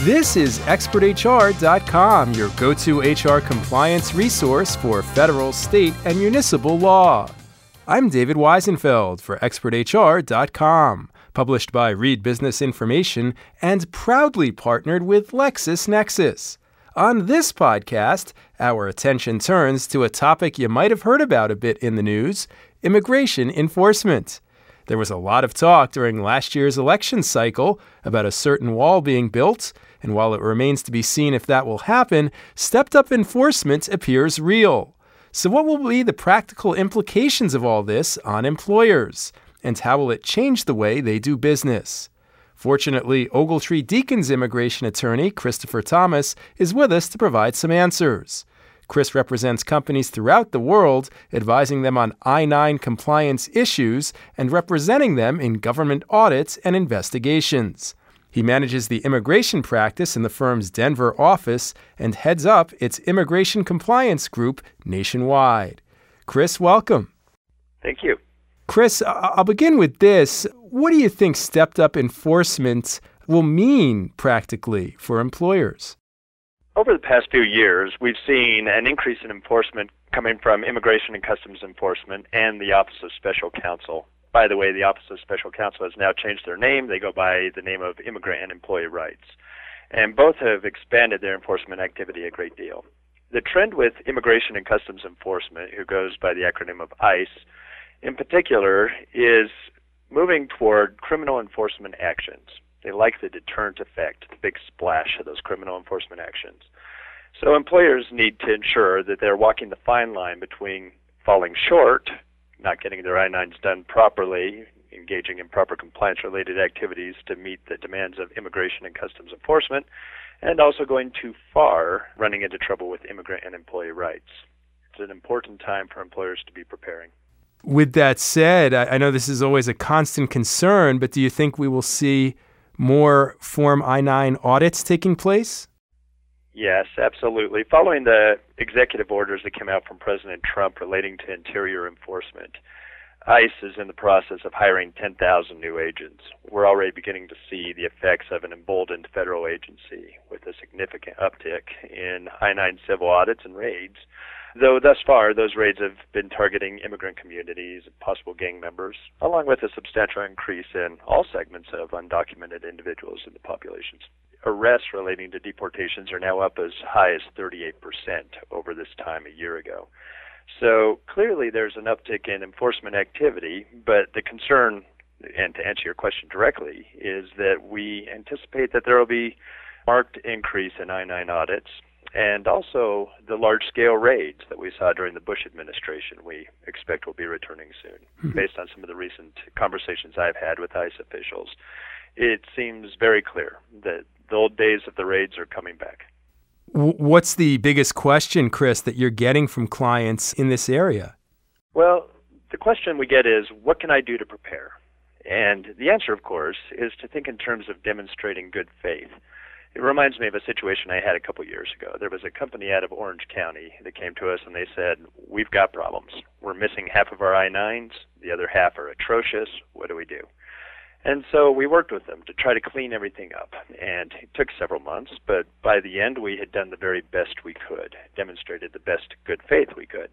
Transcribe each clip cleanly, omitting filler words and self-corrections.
This is ExpertHR.com, your go-to HR compliance resource for federal, state, and municipal law. I'm David Weisenfeld for ExpertHR.com, published by Reed Business Information and proudly partnered with LexisNexis. On this podcast, our attention turns to a topic you might have heard about a bit in the news: immigration enforcement. There was a lot of talk during last year's election cycle about a certain wall being built, and while it remains to be seen if that will happen, stepped-up enforcement appears real. So what will be the practical implications of all this on employers, and how will it change the way they do business? Fortunately, Ogletree Deacon's immigration attorney, Christopher Thomas, is with us to provide some answers. Chris represents companies throughout the world, advising them on I-9 compliance issues and representing them in government audits and investigations. He manages the immigration practice in the firm's Denver office and heads up its immigration compliance group nationwide. Chris, welcome. Thank you. Chris, I'll begin with this. What do you think stepped-up enforcement will mean practically for employers? Over the past few years, we've seen an increase in enforcement coming from Immigration and Customs Enforcement and the Office of Special Counsel. By the way, the Office of Special Counsel has now changed their name. They go by the name of Immigrant and Employee Rights. And both have expanded their enforcement activity a great deal. The trend with Immigration and Customs Enforcement, who goes by the acronym of ICE, in particular, is moving toward criminal enforcement actions. They like the deterrent effect, the big splash of those criminal enforcement actions. So employers need to ensure that they're walking the fine line between falling short, not getting their I-9s done properly, engaging in proper compliance-related activities to meet the demands of Immigration and Customs Enforcement, and also going too far, running into trouble with immigrant and employee rights. It's an important time for employers to be preparing. With that said, I know this is always a constant concern, but do you think we will see more Form I-9 audits taking place? Yes, absolutely. Following the executive orders that came out from President Trump relating to interior enforcement, ICE is in the process of hiring 10,000 new agents. We're already beginning to see the effects of an emboldened federal agency with a significant uptick in I-9 civil audits and raids, though thus far those raids have been targeting immigrant communities and possible gang members, along with a substantial increase in all segments of undocumented individuals in the populations. Arrests relating to deportations are now up as high as 38% over this time a year ago. So clearly there's an uptick in enforcement activity, but the concern, and to answer your question directly, is that we anticipate that there will be marked increase in I-9 audits, and also the large-scale raids that we saw during the Bush administration we expect will be returning soon. Based on some of the recent conversations I've had with ICE officials, it seems very clear that the old days of the raids are coming back. What's the biggest question, Chris, that you're getting from clients in this area? Well, the question we get is, what can I do to prepare? And the answer, of course, is to think in terms of demonstrating good faith. It reminds me of a situation I had a couple years ago. There was a company out of Orange County that came to us and they said, we've got problems. We're missing half of our I-9s. The other half are atrocious. What do we do? And so we worked with them to try to clean everything up. And it took several months, but by the end we had done the very best we could, demonstrated the best good faith we could.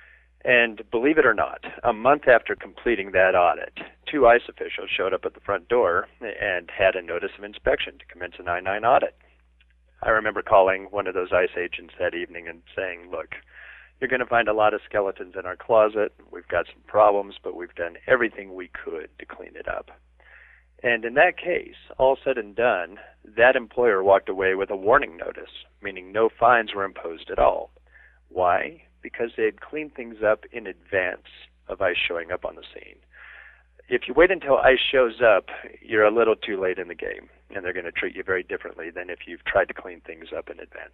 And believe it or not, a month after completing that audit, 2 ICE officials showed up at the front door and had a notice of inspection to commence an I-9 audit. I remember calling one of those ICE agents that evening and saying, look, you're going to find a lot of skeletons in our closet. We've got some problems, but we've done everything we could to clean it up. And in that case, all said and done, that employer walked away with a warning notice, meaning no fines were imposed at all. Why? Because they had cleaned things up in advance of ICE showing up on the scene. If you wait until ICE shows up, you're a little too late in the game, and they're going to treat you very differently than if you've tried to clean things up in advance.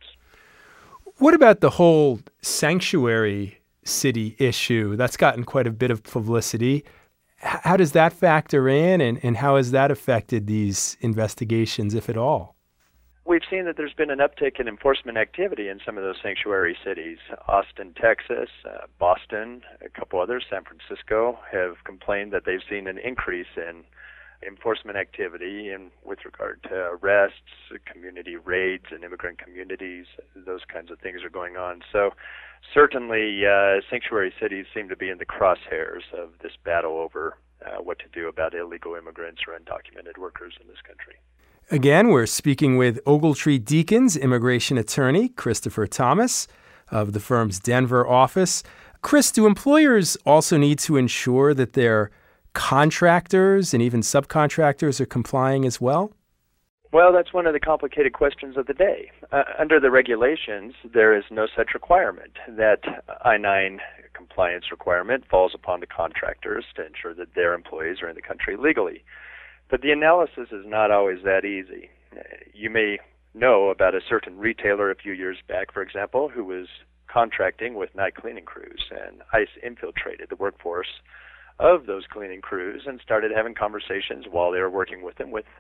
What about the whole sanctuary city issue? That's gotten quite a bit of publicity. How does that factor in, and how has that affected these investigations, if at all? We've seen that there's been an uptick in enforcement activity in some of those sanctuary cities. Austin, Texas, Boston, a couple others, San Francisco, have complained that they've seen an increase in enforcement activity and with regard to arrests, community raids in immigrant communities, those kinds of things are going on. So certainly sanctuary cities seem to be in the crosshairs of this battle over what to do about illegal immigrants or undocumented workers in this country. Again, we're speaking with Ogletree Deacons immigration attorney Christopher Thomas of the firm's Denver office. Chris, do employers also need to ensure that their contractors and even subcontractors are complying as well? Well, that's one of the complicated questions of the day. Under the regulations, there is no such requirement. That I-9 compliance requirement falls upon the contractors to ensure that their employees are in the country legally. But the analysis is not always that easy. You may know about a certain retailer a few years back, for example, who was contracting with night cleaning crews, and ICE infiltrated the workforce of those cleaning crews and started having conversations while they were working with them with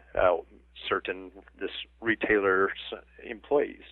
this retailer's employees.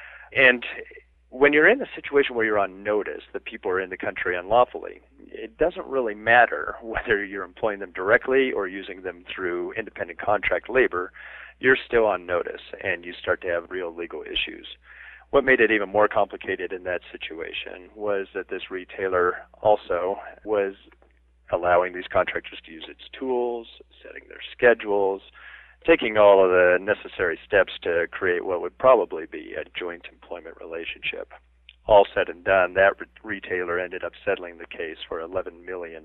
And when you're in a situation where you're on notice that people are in the country unlawfully, it doesn't really matter whether you're employing them directly or using them through independent contract labor. You're still on notice, and you start to have real legal issues. What made it even more complicated in that situation was that this retailer also was allowing these contractors to use its tools, setting their schedules, taking all of the necessary steps to create what would probably be a joint employment relationship. All said and done, that retailer ended up settling the case for $11 million.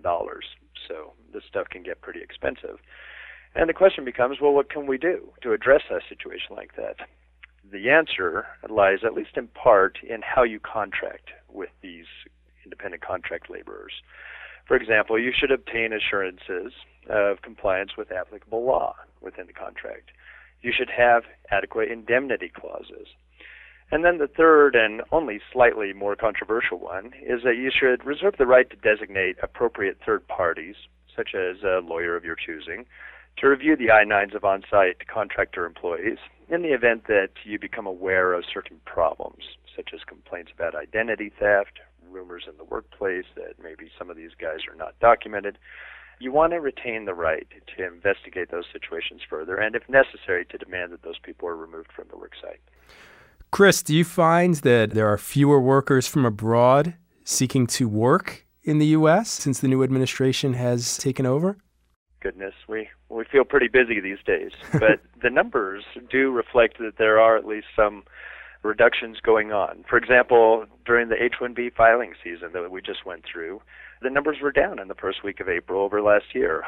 So this stuff can get pretty expensive. And the question becomes, well, what can we do to address a situation like that? The answer lies, at least in part, in how you contract with these independent contract laborers. For example, you should obtain assurances of compliance with applicable law within the contract. You should have adequate indemnity clauses. And then the third and only slightly more controversial one is that you should reserve the right to designate appropriate third parties, such as a lawyer of your choosing, to review the I-9s of on-site contractor employees in the event that you become aware of certain problems, such as complaints about identity theft, rumors in the workplace that maybe some of these guys are not documented. You want to retain the right to investigate those situations further and, if necessary, to demand that those people are removed from the worksite. Chris, do you find that there are fewer workers from abroad seeking to work in the U.S. since the new administration has taken over? Goodness, we feel pretty busy these days. But the numbers do reflect that there are at least some reductions going on. For example, during the H-1B filing season that we just went through, the numbers were down in the first week of April over last year.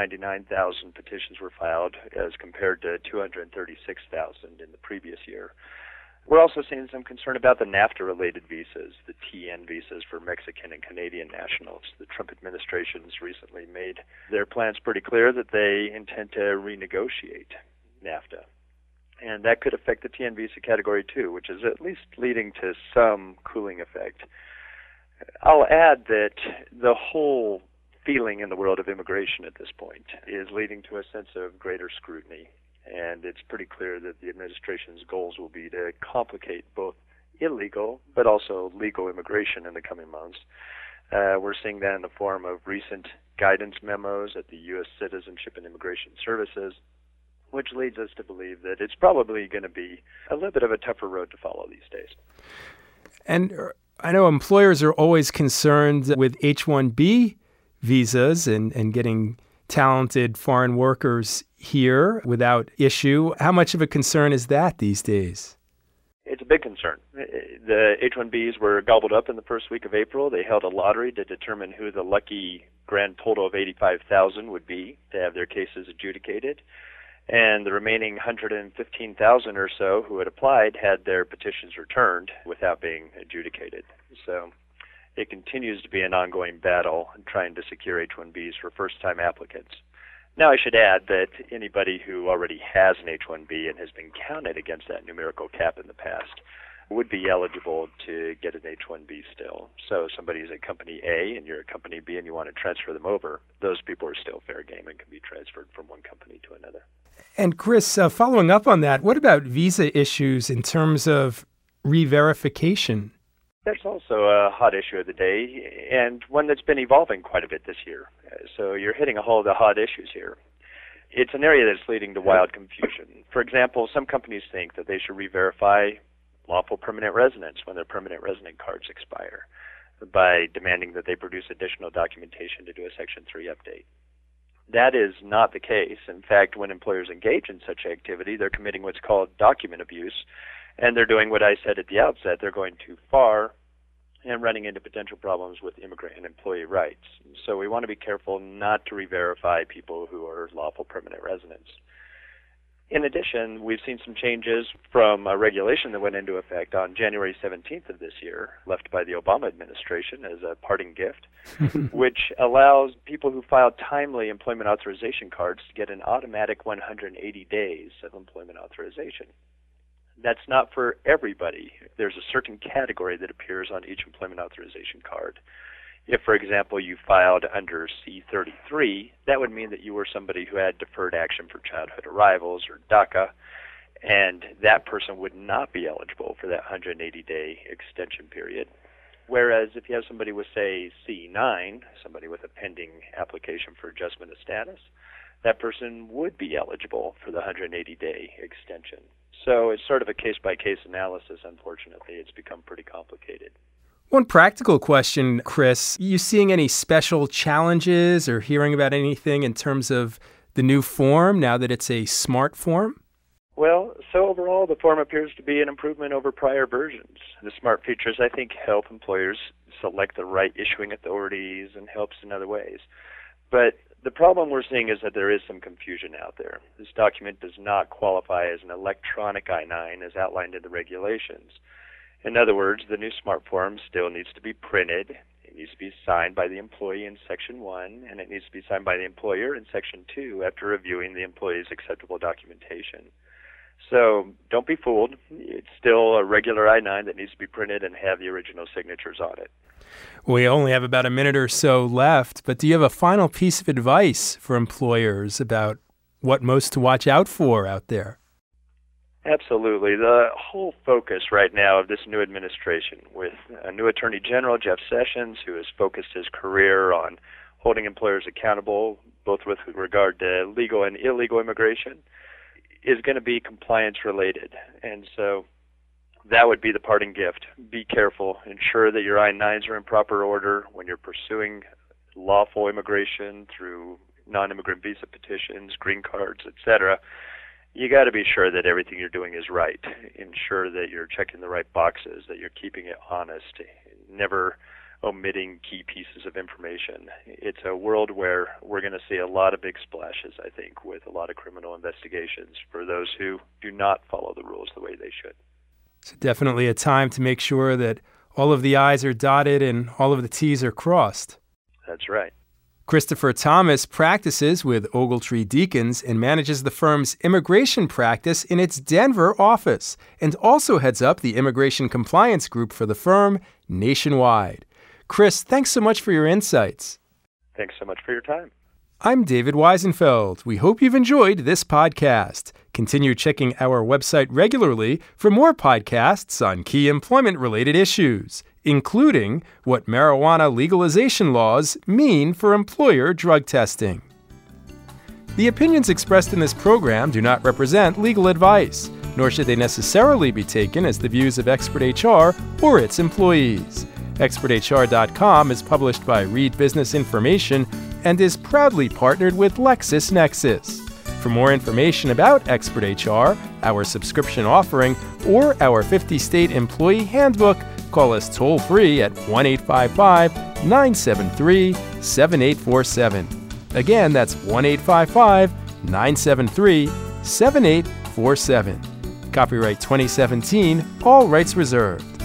199,000 petitions were filed as compared to 236,000 in the previous year. We're also seeing some concern about the NAFTA-related visas, the TN visas for Mexican and Canadian nationals. The Trump administration has recently made their plans pretty clear that they intend to renegotiate NAFTA. And that could affect the TN visa category too, which is at least leading to some cooling effect. I'll add that the whole feeling in the world of immigration at this point is leading to a sense of greater scrutiny. And it's pretty clear that the administration's goals will be to complicate both illegal but also legal immigration in the coming months. We're seeing that in the form of recent guidance memos at the U.S. Citizenship and Immigration Services, which leads us to believe that it's probably going to be a little bit of a tougher road to follow these days. And I know employers are always concerned with H-1B visas and getting talented foreign workers here without issue. How much of a concern is that these days? It's a big concern. The H-1Bs were gobbled up in the first week of April. They held a lottery to determine who the lucky grand total of 85,000 would be to have their cases adjudicated. And the remaining 115,000 or so who had applied had their petitions returned without being adjudicated. So it continues to be an ongoing battle trying to secure H-1Bs for first-time applicants. Now, I should add that anybody who already has an H-1B and has been counted against that numerical cap in the past would be eligible to get an H-1B still. So if somebody is at Company A and you're at Company B and you want to transfer them over, those people are still fair game and can be transferred from one company to another. And Chris, following up on that, what about visa issues in terms of re-verification? That's also a hot issue of the day, and one that's been evolving quite a bit this year. So you're hitting a whole of the hot issues here. it's an area that's leading to wild confusion. For example, some companies think that they should re-verify lawful permanent residents when their permanent resident cards expire by demanding that they produce additional documentation to do a Section 3 update. That is not the case. In fact, when employers engage in such activity, they're committing what's called document abuse, and they're doing what I said at the outset. They're going too far and running into potential problems with immigrant and employee rights. So we want to be careful not to re-verify people who are lawful permanent residents. In addition, we've seen some changes from a regulation that went into effect on January 17th of this year, left by the Obama administration as a parting gift, which allows people who file timely employment authorization cards to get an automatic 180 days of employment authorization. That's not for everybody. There's a certain category that appears on each employment authorization card. If, for example, you filed under C-33, that would mean that you were somebody who had deferred action for childhood arrivals, or DACA, and that person would not be eligible for that 180-day extension period. Whereas if you have somebody with, say, C-9, somebody with a pending application for adjustment of status, that person would be eligible for the 180-day extension. So it's sort of a case-by-case analysis. Unfortunately, it's become pretty complicated. One practical question, Chris, you seeing any special challenges or hearing about anything in terms of the new form now that it's a smart form? Well, so overall, the form appears to be an improvement over prior versions. The smart features, I think, help employers select the right issuing authorities and helps in other ways. But the problem we're seeing is that there is some confusion out there. This document does not qualify as an electronic I-9 as outlined in the regulations. In other words, the new smart form still needs to be printed. It needs to be signed by the employee in Section 1, and it needs to be signed by the employer in Section 2 after reviewing the employee's acceptable documentation. So don't be fooled. It's still a regular I-9 that needs to be printed and have the original signatures on it. We only have about a minute or so left, but do you have a final piece of advice for employers about what most to watch out for out there? Absolutely. The whole focus right now of this new administration, with a new Attorney General, Jeff Sessions, who has focused his career on holding employers accountable, both with regard to legal and illegal immigration, is going to be compliance related. And so that would be the parting gift. Be careful. Ensure that your I-9s are in proper order when you're pursuing lawful immigration through non-immigrant visa petitions, green cards, etc. You got to be sure that everything you're doing is right. Ensure that you're checking the right boxes, that you're keeping it honest, never omitting key pieces of information. It's a world where we're going to see a lot of big splashes, I think, with a lot of criminal investigations for those who do not follow the rules the way they should. So definitely a time to make sure that all of the I's are dotted and all of the T's are crossed. That's right. Christopher Thomas practices with Ogletree Deakins and manages the firm's immigration practice in its Denver office, and also heads up the immigration compliance group for the firm nationwide. Chris, thanks so much for your insights. Thanks so much for your time. I'm David Weisenfeld. We hope you've enjoyed this podcast. Continue checking our website regularly for more podcasts on key employment-related issues, including what marijuana legalization laws mean for employer drug testing. The opinions expressed in this program do not represent legal advice, nor should they necessarily be taken as the views of Expert HR or its employees. ExpertHR.com is published by Reed Business Information and is proudly partnered with LexisNexis. For more information about Expert HR, our subscription offering, or our 50-state employee handbook, call us toll-free at 1-855-973-7847. Again, that's 1-855-973-7847. Copyright 2017, all rights reserved.